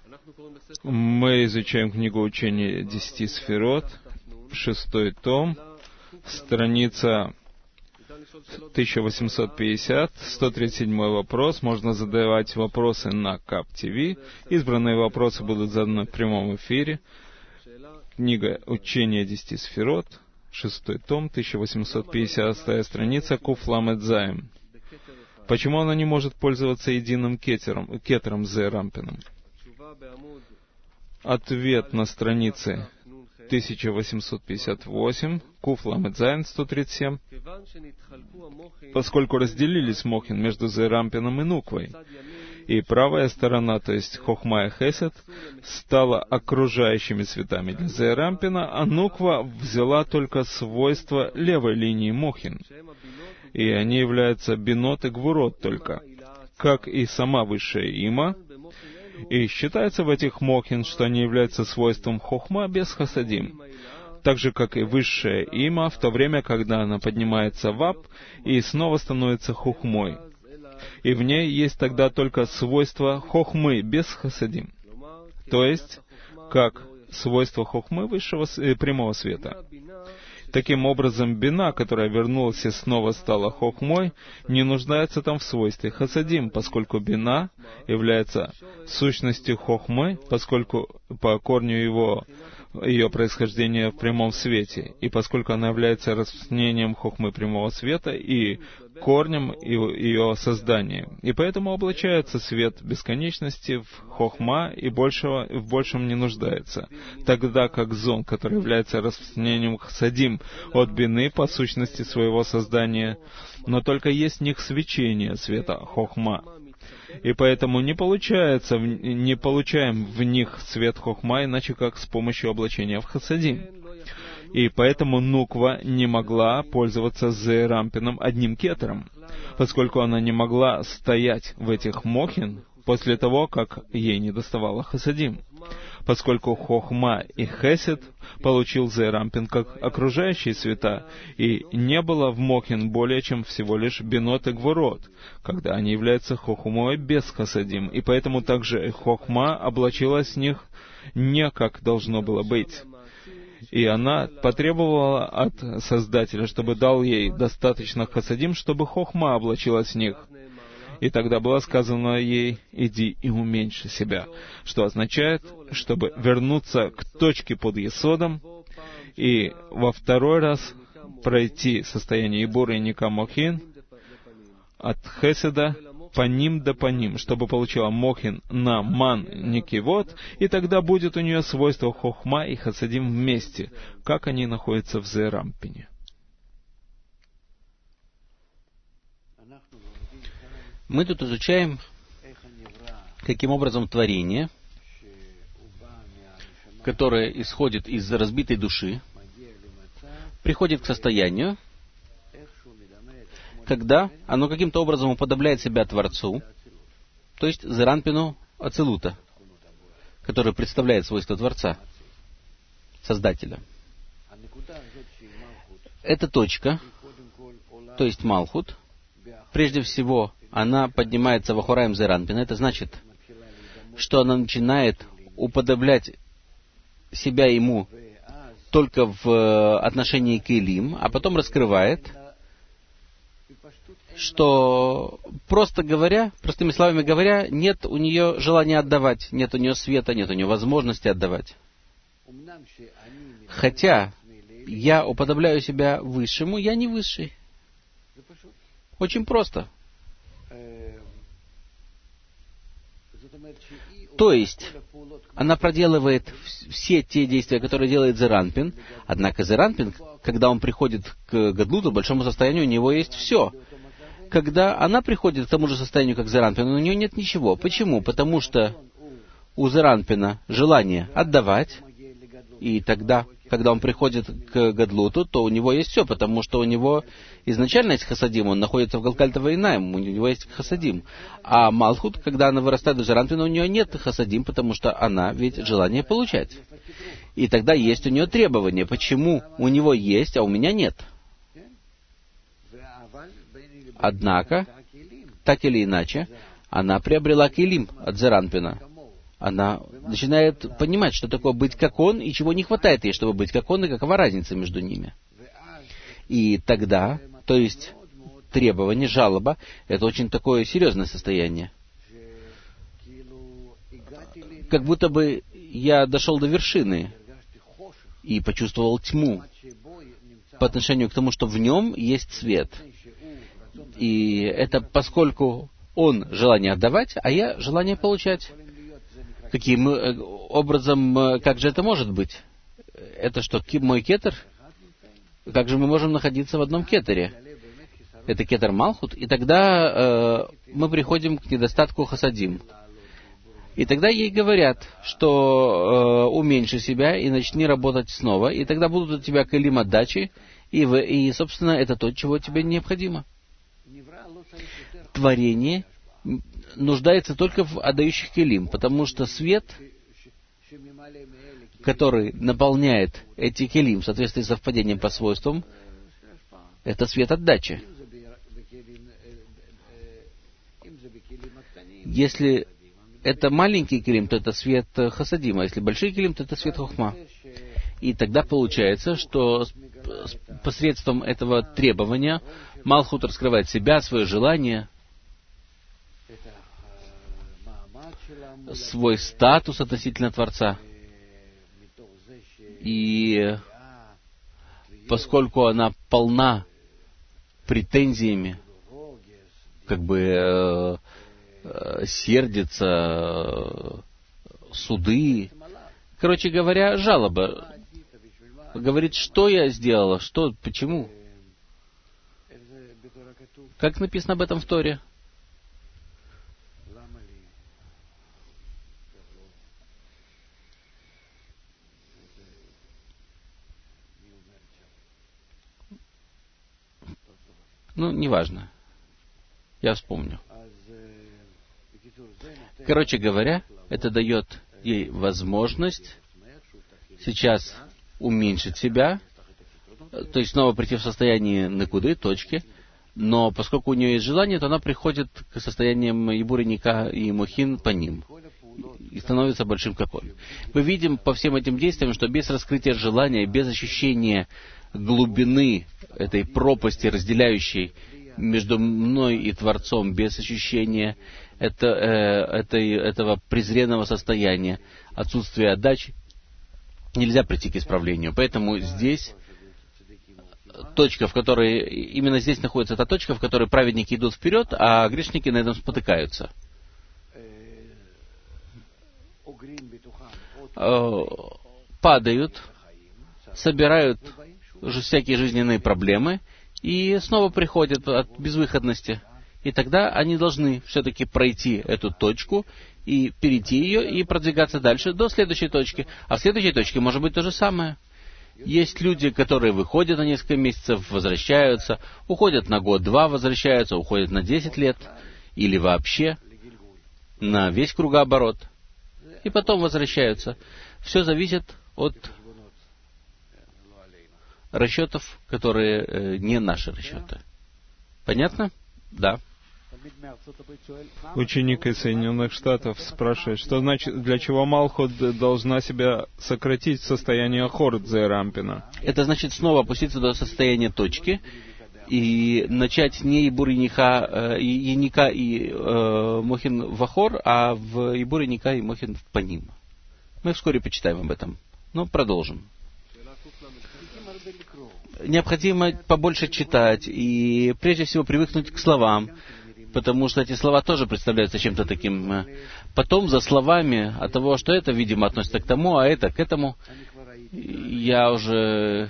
Мы изучаем книгу учения 10 сферот, 6 том, страница 1850, 137 вопрос. Можно задавать вопросы на КАП ТВ. Избранные вопросы будут заданы в прямом эфире. Книга учения 10 сферот, 6 том, 1850 страница, Куф Ламед Заим. Почему она не может пользоваться единым кетером Зе-Рампином? Ответ на странице 1858, Куф Ламед Заим, 137. Поскольку разделились мохин между Зе-Рампином и Нуквой, и правая сторона, то есть Хохма и Хесед, стала окружающими цветами для Зе-Рампина, а Нуква взяла только свойства левой линии мохин. И они являются бинот и гвурот только, как и сама высшая има. И считается в этих мохин, что они являются свойством хохма без хасадим, так же, как и высшая има, в то время, когда она поднимается в ап и снова становится хохмой. И в ней есть тогда только свойство хохмы без хасадим, то есть, как свойство хохмы высшего прямого света. Таким образом, бина, которая вернулась и снова стала хохмой, не нуждается там в свойстве хасадим, поскольку бина является сущностью хохмы, поскольку по корню ее происхождения в прямом свете, и поскольку она является распространением хохмы прямого света и корнем ее создания. И поэтому облачается свет бесконечности в хохма и в большем не нуждается. Тогда как зон, который является распространением хасадим от бины по сущности своего создания, но только есть в них свечение света хохма. И поэтому не получаем в них свет хохма, иначе как с помощью облачения в хасадим. И поэтому Нуква не могла пользоваться Зе-Рампином одним кетером, поскольку она не могла стоять в этих мохин после того, как ей не доставало хасадим, поскольку Хохма и Хесед получил Зе-Рампин как окружающие света, и не было в мохин более чем всего лишь бинот и гвурот, когда они являются хохмой без хасадим, и поэтому также Хохма облачилась в них не как должно было быть. И она потребовала от Создателя, чтобы дал ей достаточно хасадим, чтобы хохма облачилась в них. И тогда было сказано ей: «Иди и уменьши себя», что означает, чтобы вернуться к точке под есодом и во второй раз пройти состояние Ибура и Ника Мохин от Хеседа паним до паним, чтобы получила мохин на ман никивот, и тогда будет у нее свойство хохма и хасадим вместе, как они находятся в Зе-Рампине. Мы тут изучаем, каким образом творение, которое исходит из разбитой души, приходит к состоянию, когда оно каким-то образом уподобляет себя Творцу, то есть Зе-Рампину Ацилута, который представляет свойства Творца, Создателя. Эта точка, то есть Малхут, прежде всего, она поднимается в Ахураим Зе-Рампина. Это значит, что она начинает уподоблять себя ему только в отношении к Илим, а потом раскрывает, что, простыми словами говоря, нет у нее желания отдавать, нет у нее света, нет у нее возможности отдавать. Хотя я уподобляю себя высшему, я не высший. Очень просто. То есть, она проделывает все те действия, которые делает Зе-Рампин, однако Зе-Рампин, когда он приходит к Гадлуту, большому состоянию, у него есть все. Когда она приходит к тому же состоянию, как Зе-Рампин, у нее нет ничего. Почему? Потому что у Зе-Рампина желание отдавать, и тогда, когда он приходит к Гадлуту, то у него есть все, потому что у него изначально есть хасадим, он находится в Галкальта Вайнаим, у него есть хасадим. А Малхут, когда она вырастает до Зе-Рампина, у нее нет хасадим, потому что она ведь желание получать. И тогда есть у нее требования, почему у него есть, а у меня нет. Однако, так или иначе, она приобрела килим от Зе-Рампина. она начинает понимать, что такое быть как он, и чего не хватает ей, чтобы быть как он, и какова разница между ними. И тогда, то есть требование, жалоба, это очень такое серьезное состояние. Как будто бы я дошел до вершины и почувствовал тьму по отношению к тому, что в нем есть свет. И это поскольку он желание отдавать, а я желание получать. Каким образом, как же это может быть? Это что, мой кетер? Как же мы можем находиться в одном кетере? Это кетер Малхут, и тогда мы приходим к недостатку хасадим. И тогда ей говорят, что уменьши себя и начни работать снова, и тогда будут у тебя калим отдачи, и, собственно, это то, чего тебе необходимо. Творение нуждается только в отдающих калим, потому что свет, который наполняет эти калим в соответствии с совпадением по свойствам, это свет отдачи. Если это маленький килим, то это свет хасадима. Если большой килим, то это свет хохма. И тогда получается, что посредством этого требования Малхут раскрывает себя, свое желание, свой статус относительно Творца. И поскольку она полна претензиями, как бы сердится, суды, короче говоря, жалоба. Говорит, что я сделала, что, почему? Как написано об этом в Торе? Ну, неважно. Я вспомню. Короче говоря, это дает ей возможность сейчас уменьшить себя, то есть снова прийти в состояние накуды, точки, но поскольку у нее есть желание, то она приходит к состояниям Ибур, Ника и Мохин по ним и становится большим как он. Мы видим по всем этим действиям, что без раскрытия желания, без ощущения глубины этой пропасти, разделяющей между мной и Творцом, без ощущения этого презренного состояния, отсутствия отдачи, нельзя прийти к исправлению. Поэтому здесь точка, в которой, именно здесь находится та точка, в которой праведники идут вперед, а грешники на этом спотыкаются. Падают, собирают всякие жизненные проблемы и снова приходят от безвыходности. И тогда они должны все-таки пройти эту точку и перейти ее и продвигаться дальше до следующей точки. А в следующей точке может быть то же самое. Есть люди, которые выходят на несколько месяцев, возвращаются, уходят на год-два, возвращаются, уходят на 10 лет, или вообще на весь кругооборот, и потом возвращаются. Все зависит от расчетов, которые не наши расчеты. Понятно? Да. Ученик из Соединенных Штатов спрашивает, что значит, для чего Малхут должна себя сократить в состоянии Ахор Зерампина? Это значит снова опуститься до состояния точки и начать не Ибур Ника и Мохин в Ахор, а в Ибур Ника и Мохин в Паним. Мы вскоре почитаем об этом. Но продолжим. Необходимо побольше читать и прежде всего привыкнуть к словам, потому что эти слова тоже представляются чем-то таким. Потом за словами от того, что это, видимо, относится к тому, а это к этому, я уже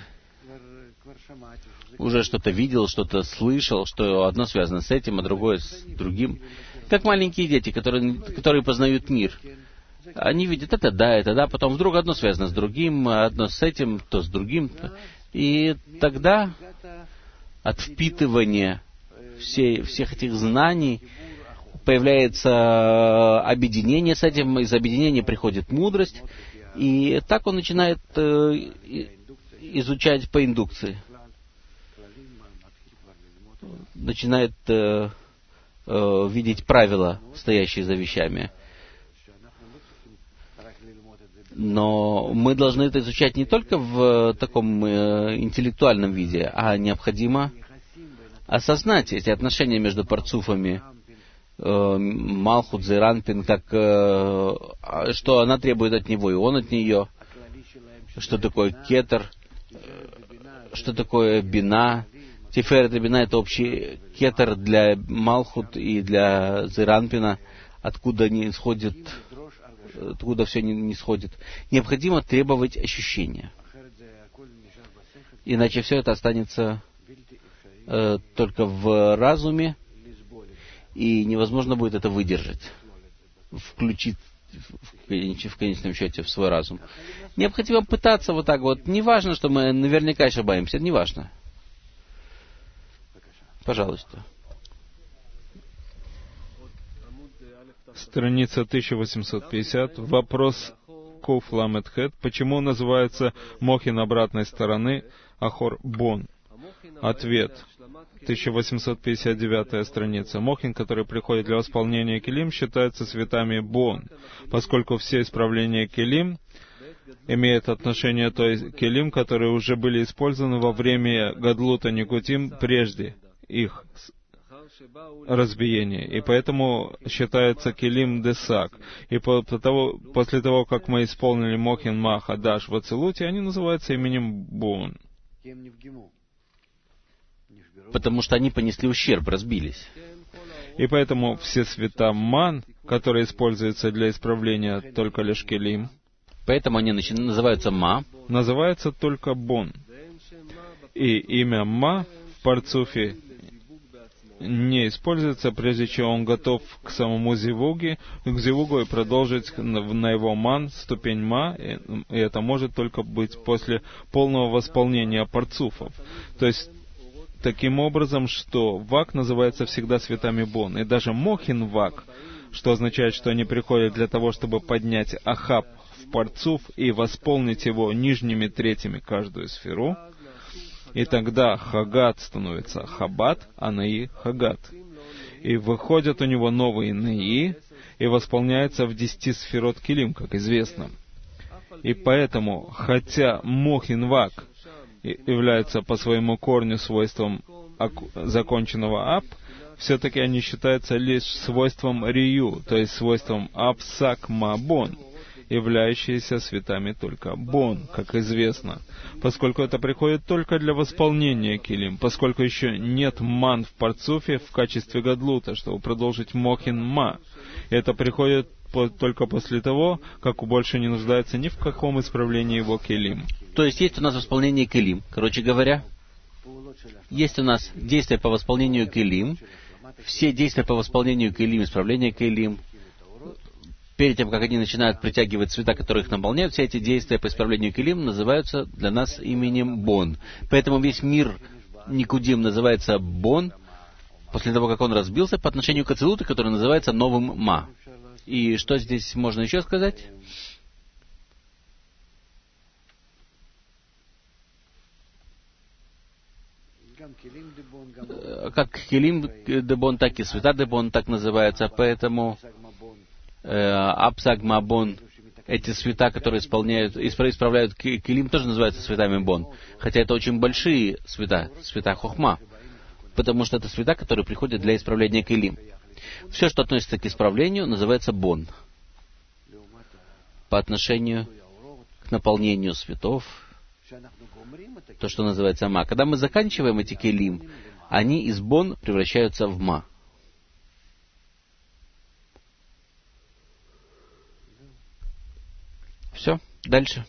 что-то видел, что-то слышал, что одно связано с этим, а другое с другим. Как маленькие дети, которые познают мир. Они видят это да, потом вдруг одно связано с другим, одно с этим, то с другим. И тогда от впитывания всех этих знаний появляется объединение с этим, из объединения приходит мудрость, и так он начинает изучать по индукции. Начинает видеть правила, стоящие за вещами. Но мы должны это изучать не только в таком интеллектуальном виде, а необходимо осознать эти отношения между парцуфами, Малхут, Зейранпин, как, что она требует от него, и он от нее, что такое кетер, что такое бина. Тиферет и бина — это общий кетер для Малхут и для Зейранпина, откуда все не сходит. Необходимо требовать ощущения. Иначе все это останется только в разуме, и невозможно будет это выдержать, включить в конечном счете в свой разум. Необходимо пытаться вот так вот. Не важно, что мы наверняка ошибаемся, это не важно. Пожалуйста. Страница 1850. Вопрос Куф Ламет Хет. Почему называется Мохин обратной стороны Ахор Бон? Ответ. 1859 страница. Мохин, который приходит для восполнения келим, считается цветами Бон, поскольку все исправления келим имеют отношение той келим, которые уже были использованы во время Гадлута Никутим прежде их разбиения. И поэтому считается келим десак. И после того, как мы исполнили Мохин Ма Хадаш в Ацилуте, они называются именем Бон. Потому что они понесли ущерб, разбились. И поэтому все света Ман, которые используются для исправления только лишь келим, поэтому они называются Ма, называются только Бон. И имя Ма в парцуфе не используется, прежде чем он готов к самому зивугу и продолжить на его Ман ступень Ма, и это может только быть после полного восполнения парцуфов. То есть, таким образом, что Вак называется всегда светами Бон. И даже Мохин Вак, что означает, что они приходят для того, чтобы поднять Ахаб в парцуф и восполнить его нижними третьими каждую сферу. И тогда Хагат становится Хабат, а Наи — Хагат. И выходят у него новые Наи, и восполняется в 10 сферот Килим, как известно. И поэтому, хотя Мохин Вак является по своему корню свойством законченного Ап, все-таки они считаются лишь свойством Рию, то есть свойством Апсак Мабон, являющиеся светами только Бон, как известно, поскольку это приходит только для восполнения Килим, поскольку еще нет Ман в парцуфе в качестве Гадлута, чтобы продолжить Мохин Ма. И это приходит только после того, как больше не нуждается ни в каком исправлении его Килим. То есть есть у нас восполнение Килим, короче говоря, есть у нас действия по восполнению Килим, все действия по восполнению Килим, исправление Килим, перед тем, как они начинают притягивать цвета, которые их наполняют, все эти действия по исправлению Килим называются для нас именем Бон. Поэтому весь мир Никудим называется Бон, после того, как он разбился, по отношению к Ацилуту, который называется новым Ма. И что здесь можно еще сказать? Как Килим Дебон, так и света Дебон, так называется. Поэтому Апсаг Мабон, эти света, которые исправляют Килим, тоже называются светами Бон. Хотя это очень большие света, света Хохма, потому что это света, которые приходят для исправления Килим. Все, что относится к исправлению, называется Бон. По отношению к наполнению светов, то, что называется Ма. Когда мы заканчиваем эти Килим, они из Бон превращаются в Ма. Все, дальше.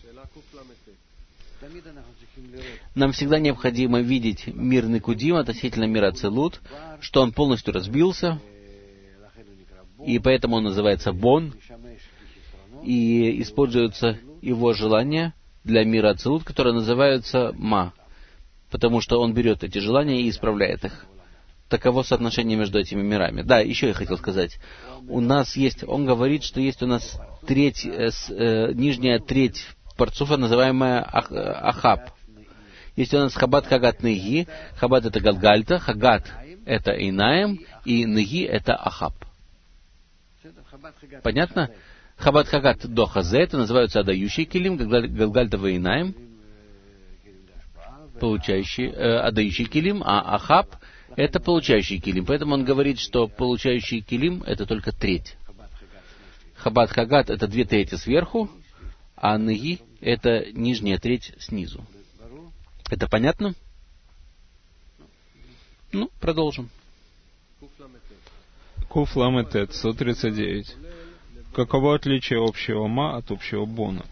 Нам всегда необходимо видеть мир Никудим относительно мира Ацилут, что он полностью разбился, и поэтому он называется Бон, и используются его желания для мира Ацилут, которые называются Ма, потому что он берет эти желания и исправляет их. Таково соотношение между этими мирами. Да, еще я хотел сказать. У нас есть, он говорит, что есть у нас нижняя треть парцуфа, называемая Ахаб. Есть у нас Хабат, Хагат, Неги. Хабат — это Галгальта, Хагат — это Инаем, и Неги — это Ахаб. Понятно? Хабад Хагат до Хазе, это называются отдающие килим, Галгальта Вейнаим, отдающий килим, а Ахаб — это получающий килим. Поэтому он говорит, что получающий килим — это только треть. Хабад Хагат — это 2/3 сверху, а Неги — это нижняя треть снизу. Это понятно? Ну, продолжим. Куф Ламетет, 139. Каково отличие общего ма от общего бона?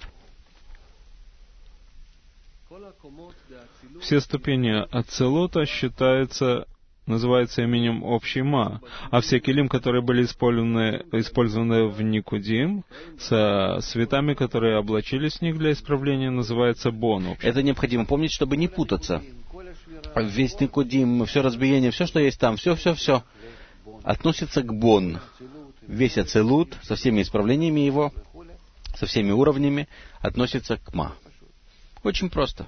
Все ступени ацелута называются именем общий ма, а все килим, которые были использованы в Никудим, со светами, которые облачились в них для исправления, называется бон. Это необходимо помнить, чтобы не путаться. Весь Никудим, все разбиение, все, что есть там, все относится к бон. Весь ацелут со всеми исправлениями его, со всеми уровнями, относится к ма. Очень просто.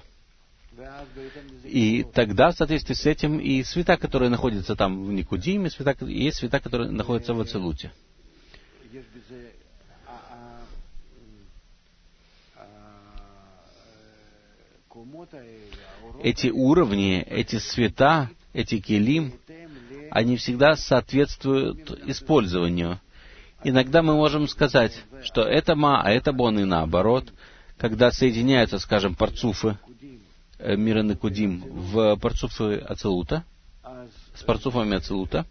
И тогда, в соответствии с этим, и света, которые находятся там в Никудиме, есть света, которые находятся в ацелуте. Эти уровни, эти света, эти келим, они всегда соответствуют использованию. Иногда мы можем сказать, что это ма, а это бон, и наоборот. Когда соединяются, скажем, парцуфы мира Никудим в парцуфы ацелута, с парцуфами ацелута,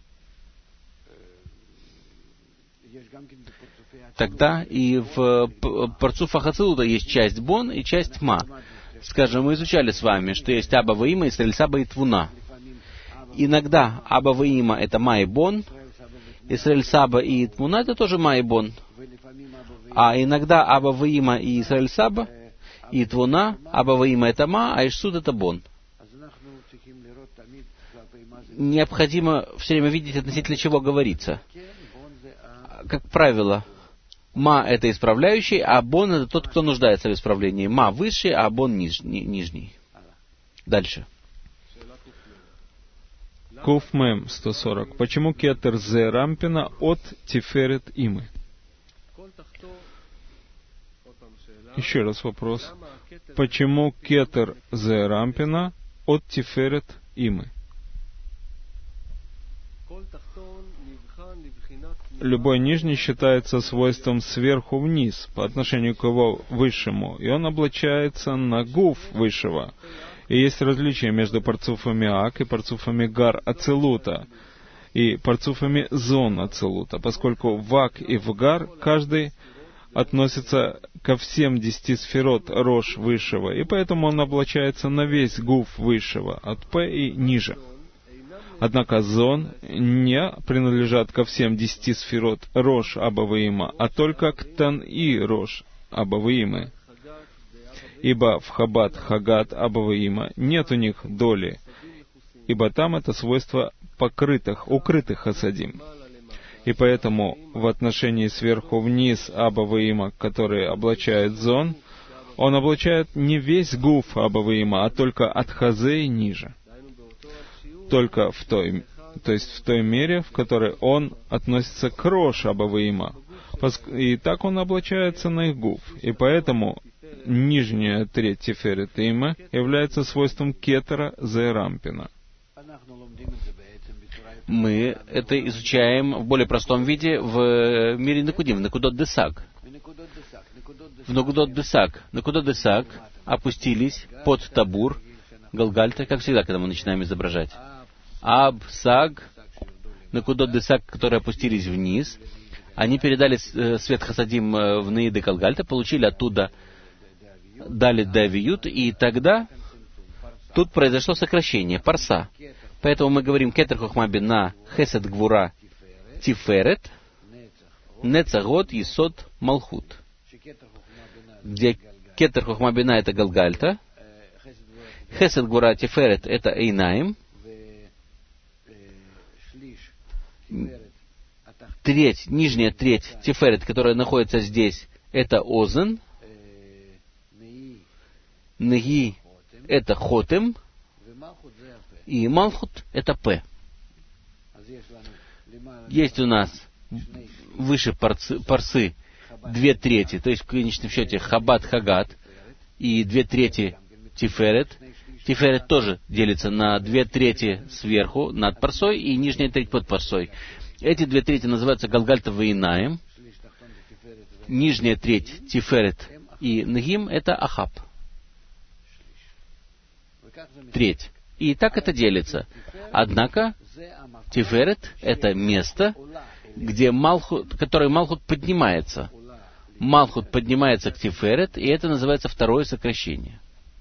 тогда и в парцуфах ацелута есть часть бон и часть ма. Скажем, мы изучали с вами, что есть Аба Ваима, Исраэль Саба и Твуна. Иногда Аба Ваима — это ма и бон, Исраэль Саба и Твуна — это тоже ма и бон. А иногда Аба Ваима и Исраэль Саба и Твуна, Аба Ваима — это ма, а Ишсуд — это бон. Необходимо все время видеть, относительно чего говорится. Как правило, ма — это исправляющий, а бон — это тот, кто нуждается в исправлении. Ма высший, а бон нижний. Дальше. Куф Мем, 140. Почему кетер зе рампина от Тиферет Имы? Еще раз вопрос. Почему кетер зе рампина от Тиферет Имы? Любой нижний считается свойством сверху вниз по отношению к его высшему, и он облачается на гуф высшего. И есть различие между парцуфами Ак и парцуфами Гар Ацелута, и парцуфами Зон Ацелута, поскольку в Ак и в Гар каждый относится ко всем 10 сферот Рош высшего, и поэтому он облачается на весь гуф высшего, от П и ниже. Однако Зон не принадлежат ко всем 10 сферот Рош Абаваима, а только к Тан-И Рош Абаваимы. Ибо в Хабад Хагат Абаваима нет у них доли, ибо там это свойство укрытых хасадим. И поэтому в отношении сверху вниз Абаваима, который облачает Зон, он облачает не весь гуф Абаваима, а только от Хазе и ниже. Только в той мере, в которой он относится к Рош Абаваима. И так он облачается на их гуф. И поэтому нижняя треть Тиферет Има является свойством кетера зе рампина. Мы это изучаем в более простом виде в мире Никудим, в Некудот Десаг. В Некудот Десаг опустились под табур Галгальта, как всегда, когда мы начинаем изображать. Аб, Саг, Некудот Десаг, которые опустились вниз, они передали свет Хасадим в Неиды Галгальта, получили оттуда дали Давиют, и тогда тут произошло сокращение, парса. Поэтому мы говорим кетер хохма бина хесед гвура тиферет нецагот есод малхут. Где кетер хохма бина — это Галгальта, хесед гвура тиферет — это Эйнаим, нижняя треть Тиферет, которая находится здесь, это Озен, Неги — это Хотем, и Малхут — это П. Есть у нас выше парсы 2/3, то есть в конечном счете Хабад Хагат, и 2/3 Тиферет. Тиферет тоже делится на 2/3 сверху, над парсой, и нижняя треть под парсой. Эти 2/3 называются Галгальта Ваинаем. Нижняя треть Тиферет и Нагим — это Ахаб. Треть. И так это делится. Однако Тиферет — это место, где который Малхут поднимается. Малхут поднимается к Тиферет, и это называется второе сокращение.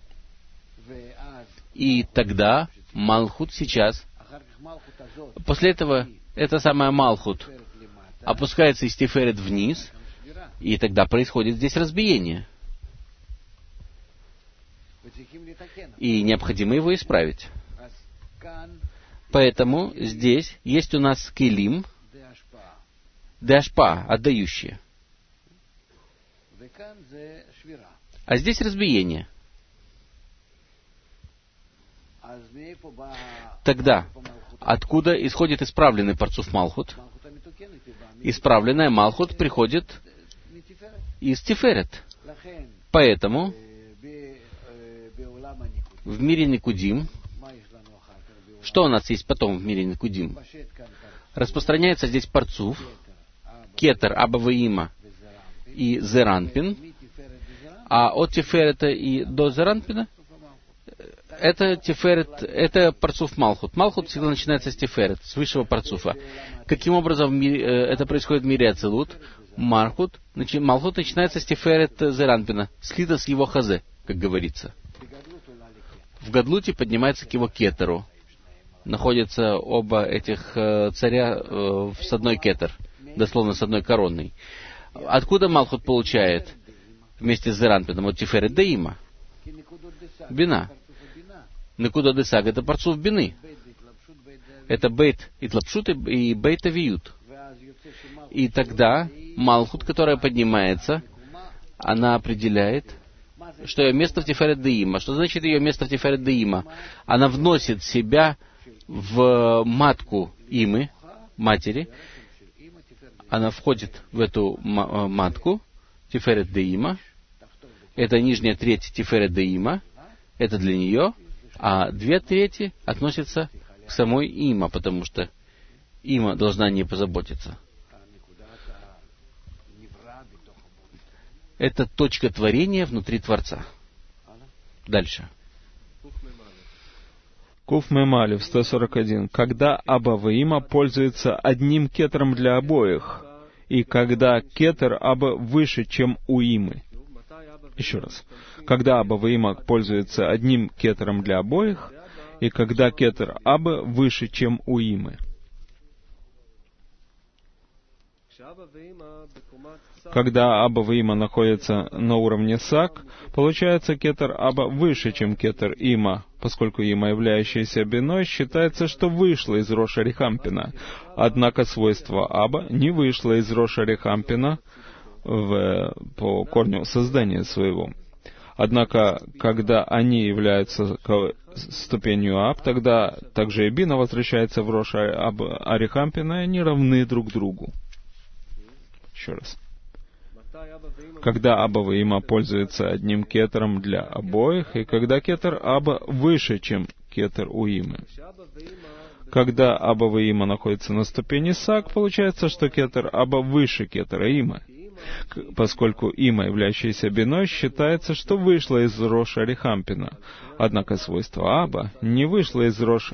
И тогда Малхут сейчас, после этого, эта самая Малхут опускается из Тиферет вниз, и тогда происходит здесь разбиение. И необходимо его исправить. Поэтому здесь есть у нас келим, деашпа, отдающие. А здесь разбиение. Тогда, откуда исходит исправленный парцуф Малхут? Исправленная Малхут приходит из Тиферет. Поэтому в мире Никудим, что у нас есть потом в мире Никудим? Распространяется здесь парцуф, кетер, аба ваима и зеранпин, а от Тиферета и до зеранпина это Тиферет, это парцуф Малхут. Малхут всегда начинается с Тиферет, с высшего парцуфа. Каким образом это происходит в мире Ацилут? Малхут начинается с Тиферет Зеранпина, слито с его хазе, как говорится. В Гадлуте поднимается к его кетеру. Находятся оба этих царя с одной кетер, дословно с одной коронной. Откуда Малхут получает вместе с Зеранпином? От Тиферет Деима. Бина. Некуда Десаг — это парцуф Бины. Это Бейт Итлапшут и Бейт Авиют. И тогда Малхут, которая поднимается, она определяет, что ее место в Тиферет Деима. Что значит ее место в Тиферет Деима? Она вносит себя в матку Имы, матери. Она входит в эту матку, Тиферет Деима. Это нижняя треть Тиферет Деима. Это для нее. А 2/3 относятся к самой Има, потому что Има должна не позаботиться. Это точка творения внутри Творца. Дальше. Куф Мемалев, 141. Когда Аба Ваима пользуется одним кетером для обоих, и когда кетер Аба выше, чем у Имы. Еще раз. Когда Аба Ваима пользуется одним кетером для обоих, и когда кетер Аба выше, чем у Имы. Когда Аба Ваима находится на уровне Сак, получается кетер Аба выше, чем кетер Има, поскольку Има, являющаяся биной, считается, что вышла из Роша Рихампина. Однако свойство Аба не вышло из Роша Рихампина по корню создания своего. Однако, когда они являются ступенью Аб, тогда также и Бина возвращается в Рош Арихампина, и они равны друг другу. Еще раз. Когда Аба Ваима пользуется одним кетером для обоих, и когда кетер Аба выше, чем кетер у Имы. Когда Аба Ваима находится на ступени Сак, получается, что кетер Аба выше кетера Имы. Поскольку Има, являющаяся биной, считается, что вышла из Рош Арихампина. Однако свойство Аба не вышло из Рош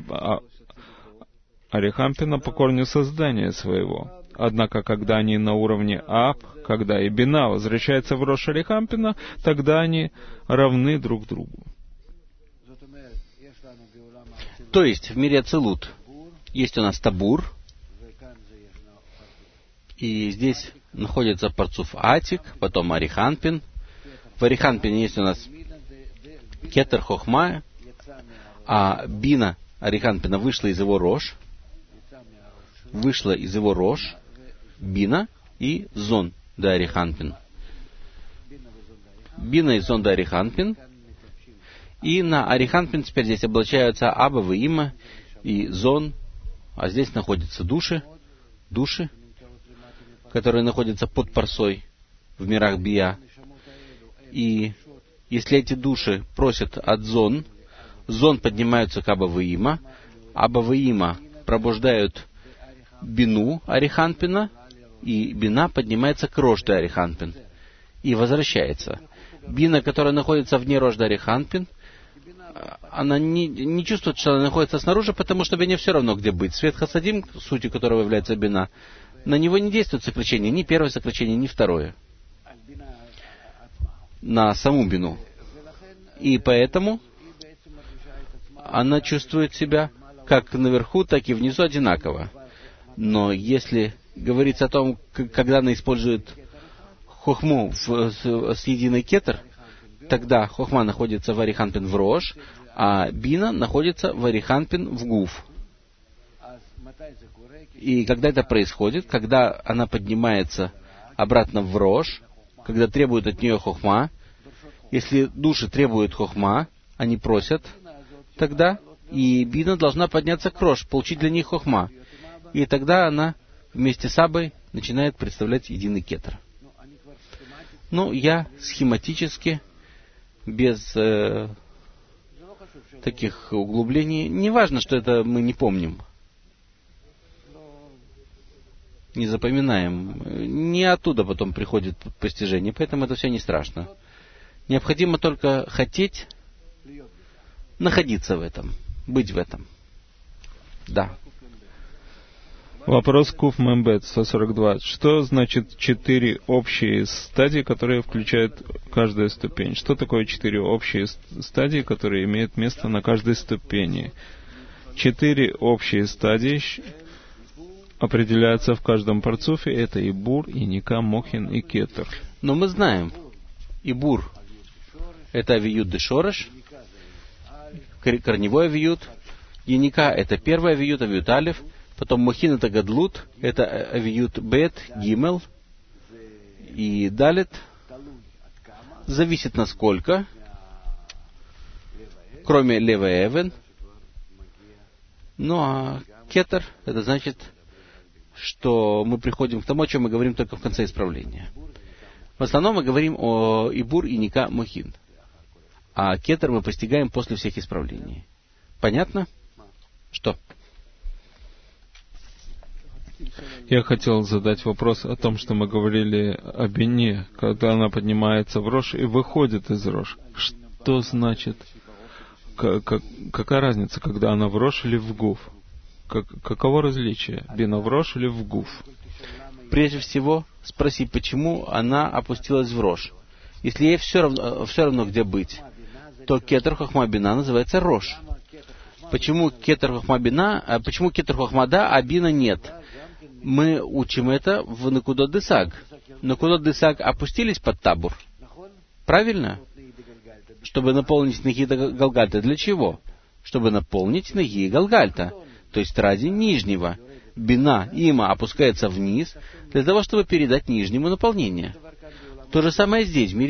Арихампина по корню создания своего. Однако, когда они на уровне Аб, когда и Бина возвращается в Рош Арихампина, тогда они равны друг другу. То есть, в мире Ацилут есть у нас Табур, и здесь находится парцуф Атик, потом Ариханпин. В Ариханпине есть у нас Кетер Хохма, а Бина Ариханпина вышла из его Рош, Бина и Зон да Ариханпин. Бина и Зон да Ариханпин. И на Ариханпин теперь здесь облачаются Аба, Ваима и Зон, а здесь находятся души, которые находятся под парсой. в мирах Бия. И если эти души просят от Зон, Зон поднимаются к Абаваима, Абаваима пробуждают Бину Ариханпина, и Бина поднимается к Рожде Ариханпин и возвращается. Бина, которая находится вне Рожда Ариханпин, она не чувствует, что она находится снаружи, потому что Бине все равно, где быть. Свет Хасадим, сутью которого является Бина, на него не действует сокращение, ни первое сокращение, ни второе. На саму Бину. И поэтому она чувствует себя как наверху, так и внизу одинаково. Но если говорится о том, когда она использует хохму с единой кетер, тогда хохма находится в Ариханпин в Рош, а бина находится в Ариханпин в Гуф. И когда это происходит, когда она поднимается обратно в Рош, когда требует от нее хохма, если души требуют хохма, они просят, тогда и бина должна подняться к Рош, получить для них хохма. И тогда она вместе с Абой начинает представлять единый кетер. Ну, я схематически, без таких углублений, не важно, что это мы не помним, не запоминаем, не оттуда потом приходит постижение, поэтому это все не страшно. Необходимо только хотеть находиться в этом, быть в этом. Да. Вопрос Куф Мембет 142. Что значит 4 общие стадии, которые включают каждую ступень? Что такое 4 общие стадии, которые имеют место на каждой ступени? 4 общие стадии определяются в каждом парцуфе. Это Ибур, Иника, Мохин и Кетер. Но мы знаем, Ибур — это авиют дешореш, корневой авиют. Иника — это первый авиют, авиют алиф. Потом Мохин — это Гадлут, это авиют Бет, Гимел и Далет. Зависит насколько, кроме Лева Эвен. Ну а Кетер — это значит, что мы приходим к тому, о чем мы говорим только в конце исправления. В основном мы говорим о Ибур, Иника, Мохин. А Кетер мы постигаем после всех исправлений. Понятно? Что? Я хотел задать вопрос о том, что мы говорили о бине, когда она поднимается в Рош и выходит из Рош. Что значит? Какая разница, когда она в Рош или в Гуф? Каково различие? Бина в Рош или в Гуф? Прежде всего, спроси, почему она опустилась в Рош. Если ей все равно где быть, то кетер хохма бина называется Рош. Почему кетер хохма бина, почему кетер хохма да, а бина нет? Мы учим это в Накудот Десаг. Накудот Десаг опустились под табур. Правильно? Чтобы наполнить Нагида Галгальта. Для чего? Чтобы наполнить Наги Галгальта. То есть ради нижнего. Бина, има опускается вниз, для того, чтобы передать нижнему наполнение. То же самое здесь, в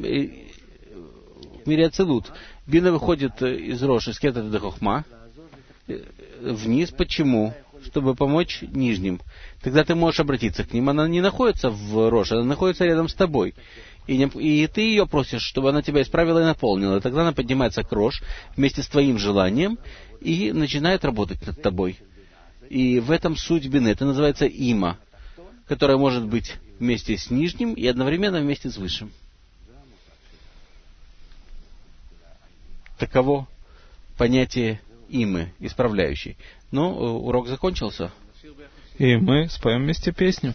мире Ацилут. Бина выходит из Рош, из Кетер до Хохма, вниз. Почему? Чтобы помочь нижним. Тогда ты можешь обратиться к ним. Она не находится в Рош, она находится рядом с тобой. И ты ее просишь, чтобы она тебя исправила и наполнила. И тогда она поднимается к Рош вместе с твоим желанием и начинает работать над тобой. И в этом суть бины. Это называется има, которая может быть вместе с нижним и одновременно вместе с высшим. Таково понятие имы, исправляющей. Ну, урок закончился. И мы споем вместе песню.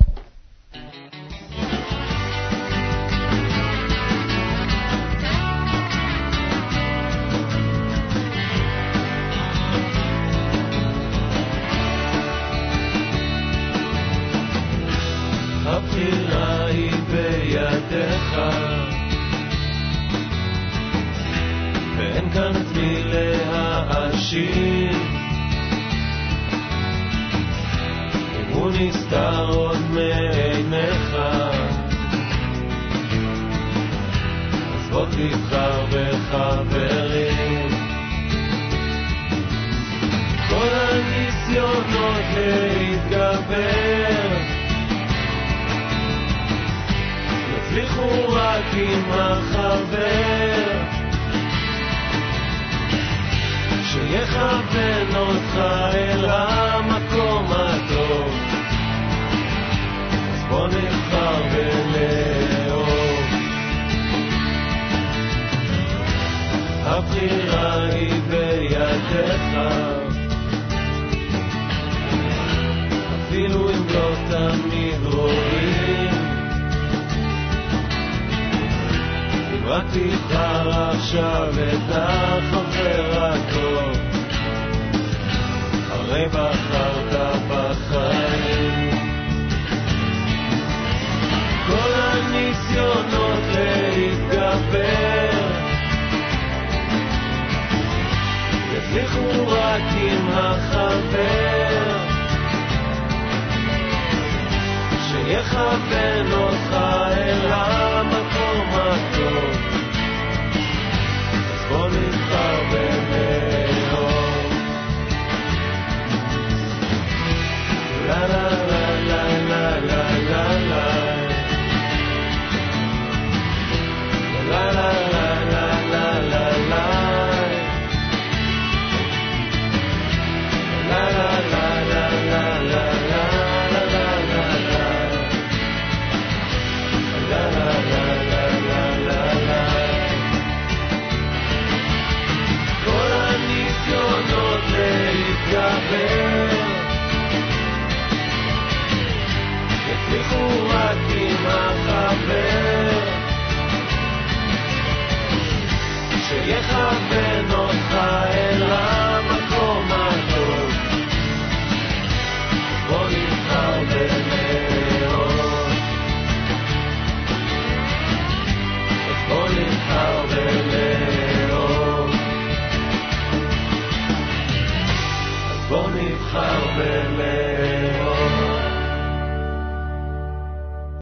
הבחירה היא בידיך ואין כאן את מי להאשים אם הוא נסתר עוד מעיניך אז בוא תבחר בחברים כל הניסיונות להתגבר יצליחו רק עם החבר שיכוון אותך אל המקום הטוב. אז בוא נבחר ולאהוב. הבחירה היא בידיך, אפילו אם לא תמיד רואים. אם רק תבחר עכשיו את החבר הטוב, הרי בחרת בחיים. כל הניסיונות להתגבר יצליחו רק עם החבר שיכוון אותך אל המקום הטוב. אז בוא נבחר ולאהוב. לה לה לה לה לה לה לה לה לה לה לה לה לה יצליחו רק עם החבר שיכוון אותך אל המקום הטוב. בוא נבחר ולאהוב. בוא נבחר ולאהוב. בוא נבחר ולאהוב.